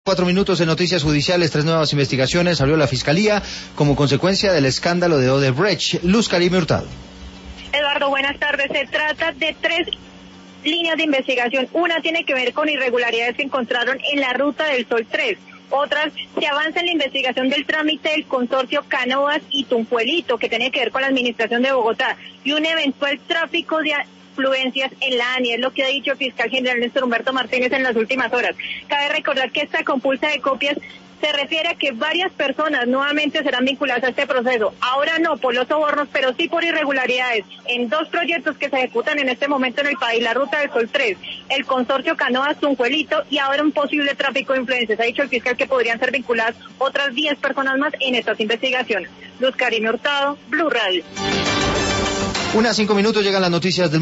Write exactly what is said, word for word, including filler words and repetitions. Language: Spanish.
Cuatro minutos de noticias judiciales, tres nuevas investigaciones abrió la Fiscalía como consecuencia del escándalo de Odebrecht. Luz Karime Hurtado. Eduardo, buenas tardes. Se trata de tres líneas de investigación. Una tiene que ver con irregularidades que encontraron en la Ruta del Sol tres. Otras, se avanza en la investigación del trámite del consorcio Canoas y Tunjuelito, que tiene que ver con la administración de Bogotá, y un eventual tráfico de influencias en la ANI, es lo que ha dicho el fiscal general Néstor Humberto Martínez en las últimas horas. Cabe recordar que esta compulsa de copias se refiere a que varias personas nuevamente serán vinculadas a este proceso. Ahora no por los sobornos, pero sí por irregularidades en dos proyectos que se ejecutan en este momento en el país, la Ruta del Sol tres, el consorcio Canoas Tunjuelito y ahora un posible tráfico de influencias. Ha dicho el fiscal que podrían ser vinculadas otras diez personas más en estas investigaciones. Luz Karime Hurtado, Blue Radio. Una a cinco minutos llegan las noticias del